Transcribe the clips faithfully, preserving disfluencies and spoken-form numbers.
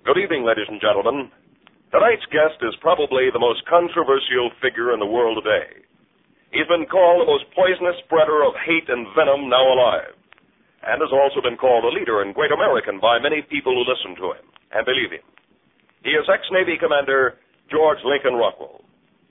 Good evening, ladies and gentlemen. Tonight's guest is probably the most controversial figure in the world today. He's been called the most poisonous spreader of hate and venom now alive, and has also been called a leader and great American by many people who listen to him and believe him. He is ex-Navy Commander George Lincoln Rockwell.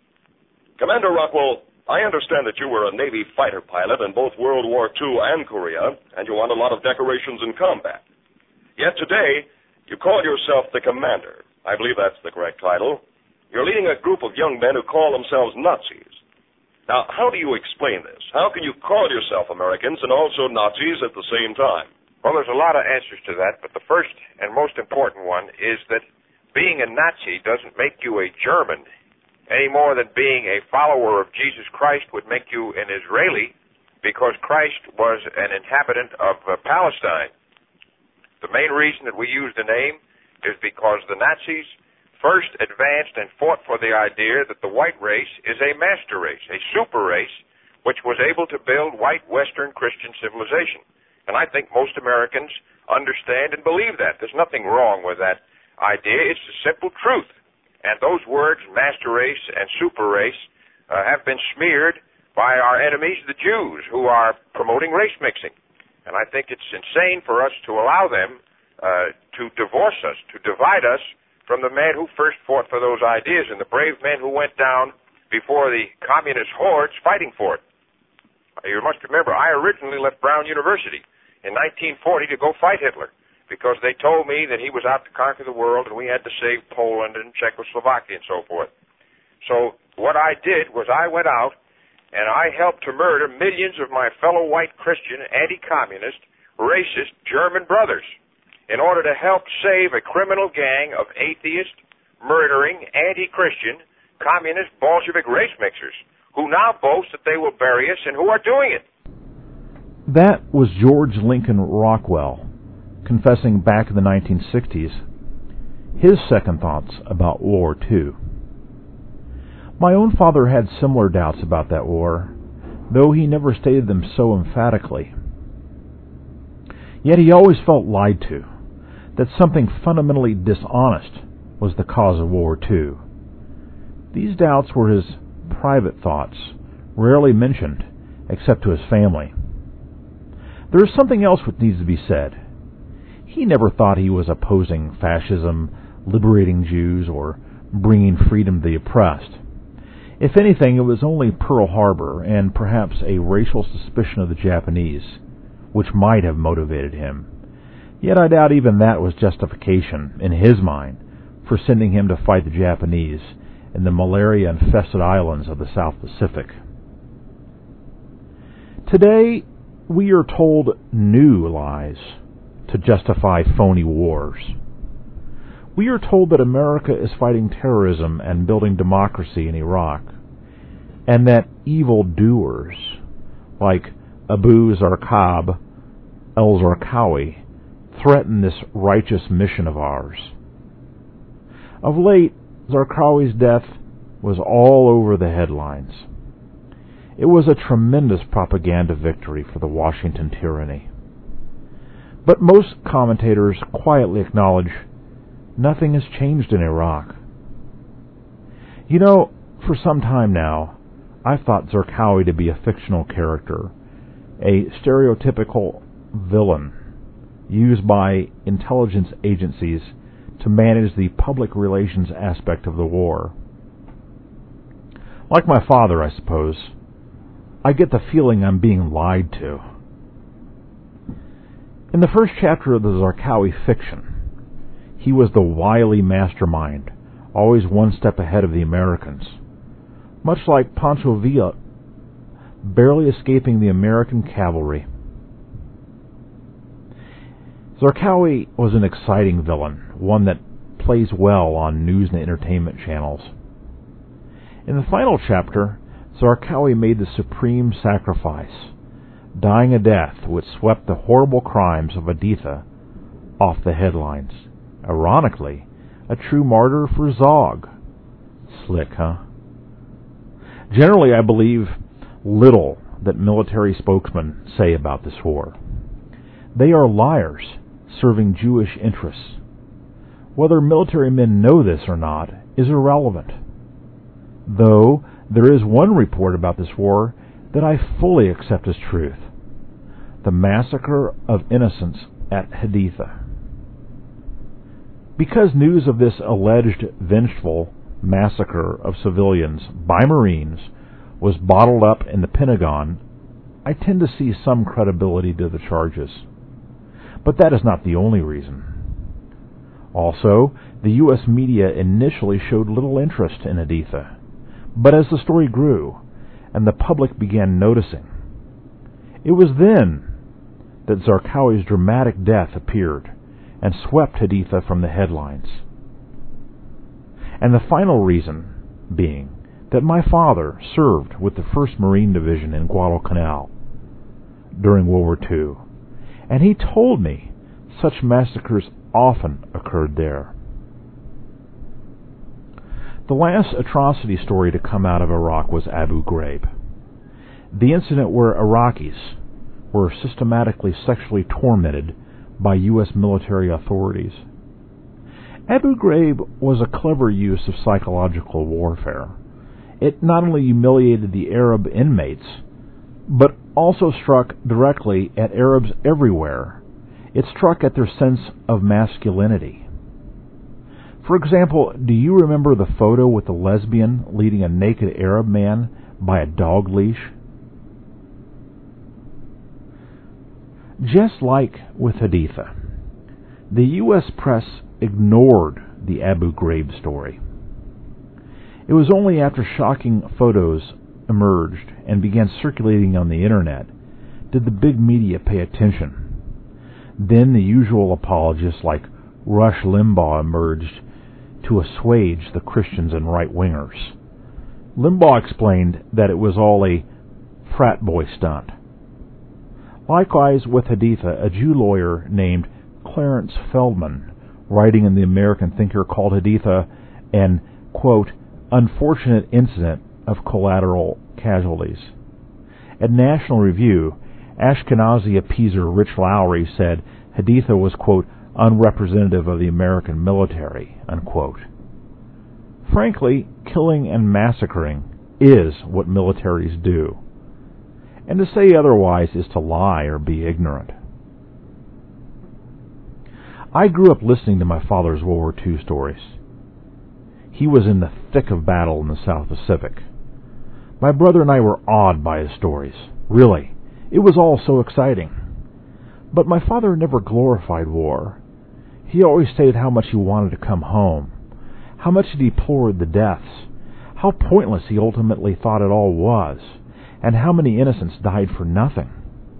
Commander Rockwell, I understand that you were a Navy fighter pilot in both World War Two and Korea, and you won a lot of decorations in combat. Yet today, you call yourself the Commander. I believe that's the correct title. You're leading a group of young men who call themselves Nazis. Now, how do you explain this? How can you call yourself Americans and also Nazis at the same time? Well, there's a lot of answers to that, but the first and most important one is that being a Nazi doesn't make you a German any more than being a follower of Jesus Christ would make you an Israeli, because Christ was an inhabitant of uh, Palestine. The main reason that we use the name is because the Nazis first advanced and fought for the idea that the white race is a master race, a super race, which was able to build white Western Christian civilization. And I think most Americans understand and believe that. There's nothing wrong with that idea. It's the simple truth. And those words, master race and super race, uh, have been smeared by our enemies, the Jews, who are promoting race mixing. And I think it's insane for us to allow them uh, to divorce us, to divide us from the man who first fought for those ideas and the brave men who went down before the communist hordes fighting for it. You must remember, I originally left Brown University in nineteen forty to go fight Hitler, because they told me that he was out to conquer the world and we had to save Poland and Czechoslovakia and so forth. So what I did was I went out and I helped to murder millions of my fellow white Christian, anti-communist, racist German brothers in order to help save a criminal gang of atheist, murdering, anti-Christian, communist, Bolshevik race mixers who now boast that they will bury us and who are doing it. That was George Lincoln Rockwell, confessing back in the nineteen sixties his second thoughts about World War Two. My own father had similar doubts about that war, though he never stated them so emphatically. Yet he always felt lied to, that something fundamentally dishonest was the cause of World War Two. These doubts were his private thoughts, rarely mentioned except to his family. There is something else which needs to be said. He never thought he was opposing fascism, liberating Jews, or bringing freedom to the oppressed. If anything, it was only Pearl Harbor and perhaps a racial suspicion of the Japanese, which might have motivated him. Yet I doubt even that was justification, in his mind, for sending him to fight the Japanese in the malaria-infested islands of the South Pacific. Today, we are told new lies to justify phony wars. We are told that America is fighting terrorism and building democracy in Iraq, and that evildoers like Abu Zarqab el-Zarqawi threaten this righteous mission of ours. Of late, Zarqawi's death was all over the headlines. It was a tremendous propaganda victory for the Washington tyranny. But most commentators quietly acknowledge nothing has changed in Iraq. You know, for some time now, I've thought Zarqawi to be a fictional character, a stereotypical villain used by intelligence agencies to manage the public relations aspect of the war. Like my father, I suppose, I get the feeling I'm being lied to. In the first chapter of the Zarqawi fiction, he was the wily mastermind, always one step ahead of the Americans. Much like Pancho Villa, barely escaping the American cavalry. Zarqawi was an exciting villain, one that plays well on news and entertainment channels. In the final chapter, Zarqawi made the supreme sacrifice, dying a death which swept the horrible crimes of Aditya off the headlines. Ironically, a true martyr for Zog. Slick, huh? Generally, I believe little that military spokesmen say about this war. They are liars serving Jewish interests. Whether military men know this or not is irrelevant. Though there is one report about this war that I fully accept as truth: the massacre of innocents at Haditha. Because news of this alleged vengeful massacre of civilians by Marines was bottled up in the Pentagon, I tend to see some credibility to the charges. But that is not the only reason. Also, the U S media initially showed little interest in Haditha, but as the story grew and the public began noticing, it was then that Zarqawi's dramatic death appeared and swept Haditha from the headlines. And the final reason being that my father served with the first Marine Division in Guadalcanal during World War Two, and he told me such massacres often occurred there. The last atrocity story to come out of Iraq was Abu Ghraib, the incident where Iraqis were systematically sexually tormented by U S military authorities. Abu Ghraib was a clever use of psychological warfare. It not only humiliated the Arab inmates, but also struck directly at Arabs everywhere. It struck at their sense of masculinity. For example, do you remember the photo with the lesbian leading a naked Arab man by a dog leash? Just like with Haditha, the U S press ignored the Abu Ghraib story. It was only after shocking photos emerged and began circulating on the internet did the big media pay attention. Then the usual apologists like Rush Limbaugh emerged to assuage the Christians and right-wingers. Limbaugh explained that it was all a frat boy stunt. Likewise with Haditha, a Jew lawyer named Clarence Feldman, writing in the American Thinker, called Haditha an, quote, unfortunate incident of collateral casualties. At National Review, Ashkenazi appeaser Rich Lowry said Haditha was, quote, unrepresentative of the American military, unquote. Frankly, killing and massacring is what militaries do. And to say otherwise is to lie or be ignorant. I grew up listening to my father's World War Two stories. He was in the thick of battle in the South Pacific. My brother and I were awed by his stories. Really, it was all so exciting. But my father never glorified war. He always stated how much he wanted to come home, how much he deplored the deaths, how pointless he ultimately thought it all was, and how many innocents died for nothing.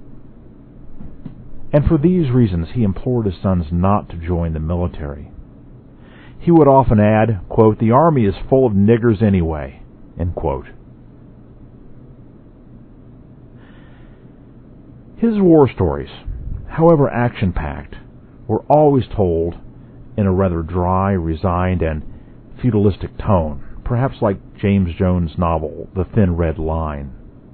And for these reasons he implored his sons not to join the military. He would often add, quote, the army is full of niggers anyway, end quote. His war stories, however action-packed, were always told in a rather dry, resigned, and feudalistic tone, perhaps like James Jones' novel, The Thin Red Line.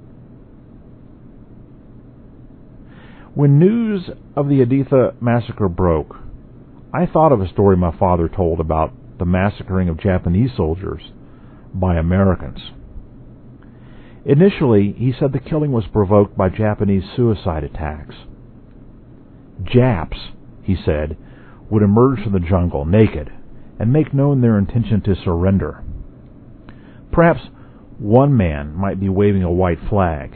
When news of the Haditha massacre broke, I thought of a story my father told about the massacring of Japanese soldiers by Americans. Initially, he said the killing was provoked by Japanese suicide attacks. Japs, he said, would emerge from the jungle naked and make known their intention to surrender. Perhaps one man might be waving a white flag.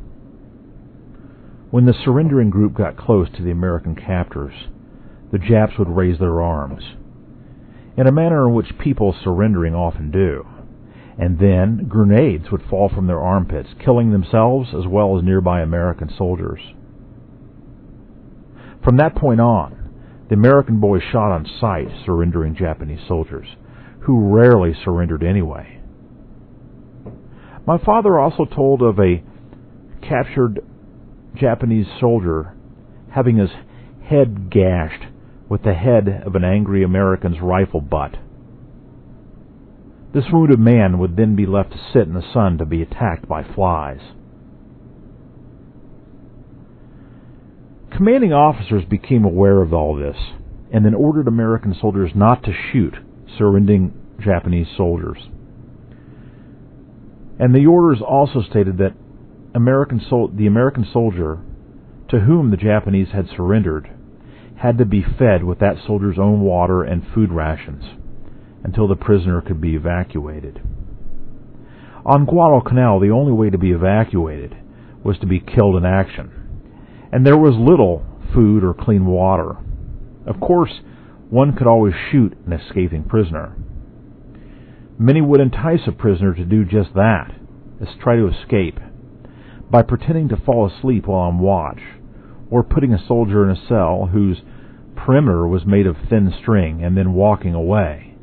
When the surrendering group got close to the American captors, the Japs would raise their arms, in a manner in which people surrendering often do, and then grenades would fall from their armpits, killing themselves as well as nearby American soldiers. From that point on, the American boys shot on sight surrendering Japanese soldiers, who rarely surrendered anyway. My father also told of a captured Japanese soldier having his head gashed with the head of an angry American's rifle butt. This wounded man would then be left to sit in the sun to be attacked by flies. Commanding officers became aware of all this and then ordered American soldiers not to shoot surrendering Japanese soldiers. And the orders also stated that American sol- the American soldier to whom the Japanese had surrendered had to be fed with that soldier's own water and food rations until the prisoner could be evacuated. On Guadalcanal, the only way to be evacuated was to be killed in action, and there was little food or clean water. Of course, one could always shoot an escaping prisoner. Many would entice a prisoner to do just that, is try to escape, by pretending to fall asleep while on watch, or putting a soldier in a cell whose perimeter was made of thin string and then walking away.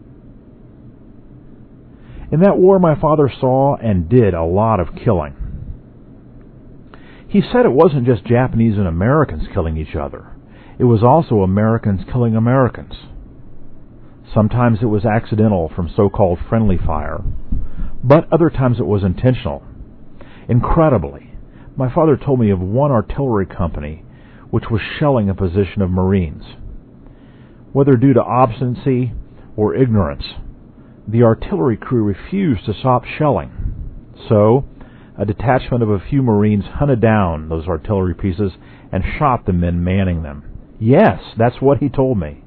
In that war, my father saw and did a lot of killing. He said it wasn't just Japanese and Americans killing each other. It was also Americans killing Americans. Sometimes it was accidental from so-called friendly fire, but other times it was intentional. Incredibly, my father told me of one artillery company which was shelling a position of Marines. Whether due to obstinacy or ignorance, the artillery crew refused to stop shelling. So, a detachment of a few Marines hunted down those artillery pieces and shot the men manning them. Yes, that's what he told me.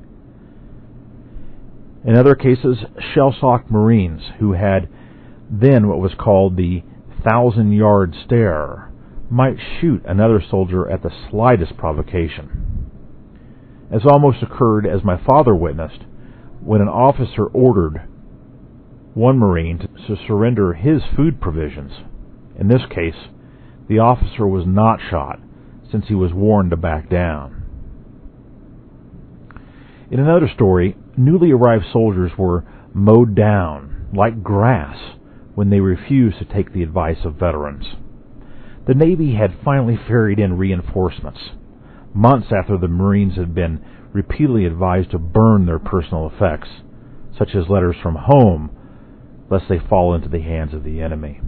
In other cases, shell-shocked Marines who had then what was called the thousand-yard stare might shoot another soldier at the slightest provocation. As almost occurred, as my father witnessed, when an officer ordered one Marine to surrender his food provisions. In this case, the officer was not shot, since he was warned to back down. In another story, newly arrived soldiers were mowed down like grass when they refused to take the advice of veterans. The Navy had finally ferried in reinforcements, months after the Marines had been repeatedly advised to burn their personal effects, such as letters from home, lest they fall into the hands of the enemy.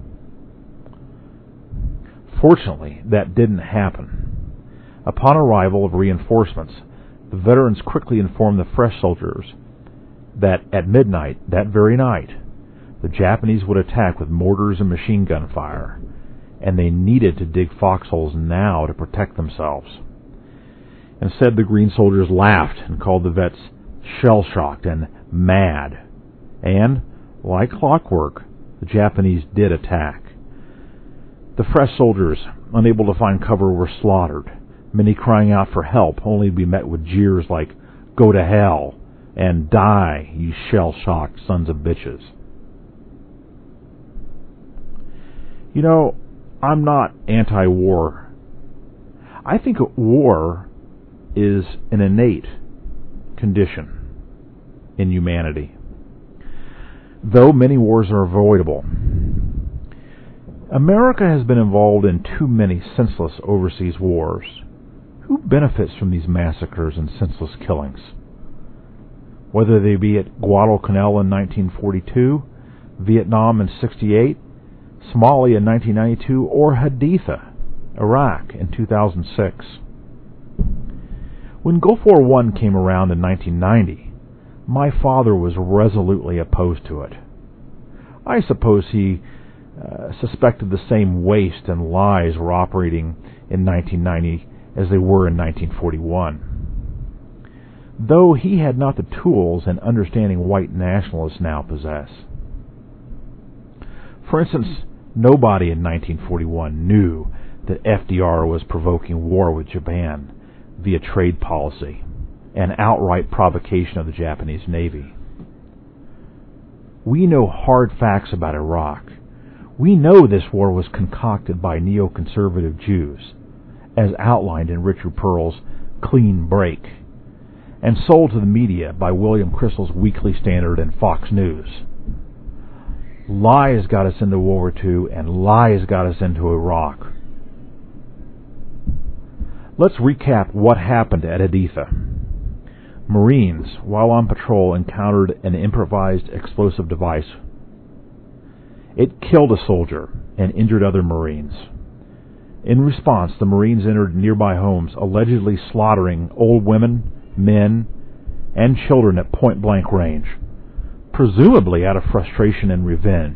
Fortunately, that didn't happen. Upon arrival of reinforcements, the veterans quickly informed the fresh soldiers that at midnight that very night, the Japanese would attack with mortars and machine gun fire, and they needed to dig foxholes now to protect themselves. Instead, the green soldiers laughed and called the vets shell-shocked and mad. And, like clockwork, the Japanese did attack. The fresh soldiers, unable to find cover, were slaughtered, many crying out for help, only to be met with jeers like, "Go to hell," and "Die, you shell-shocked sons of bitches." You know, I'm not anti-war. I think war is an innate condition in humanity, though many wars are avoidable. America has been involved in too many senseless overseas wars. Who benefits from these massacres and senseless killings? Whether they be at Guadalcanal in nineteen forty-two, Vietnam in sixty-eight, Somalia in nineteen ninety-two, or Haditha, Iraq in two thousand six. When Gulf War One came around in nineteen ninety, my father was resolutely opposed to it. I suppose he uh, suspected the same waste and lies were operating in nineteen ninety as they were in nineteen forty-one. Though he had not the tools and understanding white nationalists now possess. For instance, nobody in nineteen forty-one knew that F D R was provoking war with Japan via trade policy and outright provocation of the Japanese Navy. We know hard facts about Iraq. We know this war was concocted by neoconservative Jews, as outlined in Richard Pearl's Clean Break, and sold to the media by William Kristol's Weekly Standard and Fox News. Lies got us into World War Two, and lies got us into Iraq. Let's recap what happened at Haditha. Marines, while on patrol, encountered an improvised explosive device. It killed a soldier and injured other Marines. In response, the Marines entered nearby homes, allegedly slaughtering old women, men, and children at point-blank range, presumably out of frustration and revenge.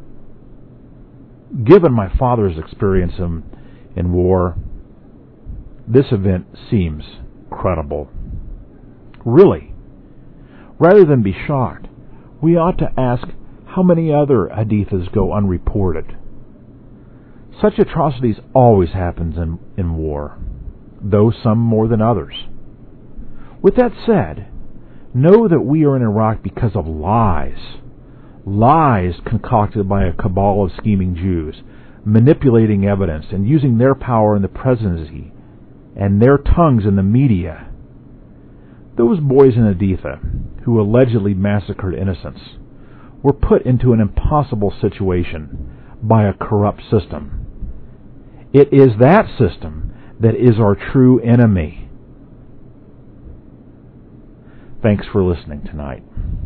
Given my father's experience in, in war, this event seems credible. Really, rather than be shocked, we ought to ask how many other hadithas go unreported. Such atrocities always happen in, in war, though some more than others. With that said, know that we are in Iraq because of lies. Lies concocted by a cabal of scheming Jews, manipulating evidence and using their power in the presidency and their tongues in the media. Those boys in Haditha, who allegedly massacred innocents, were put into an impossible situation by a corrupt system. It is that system that is our true enemy. Thanks for listening tonight.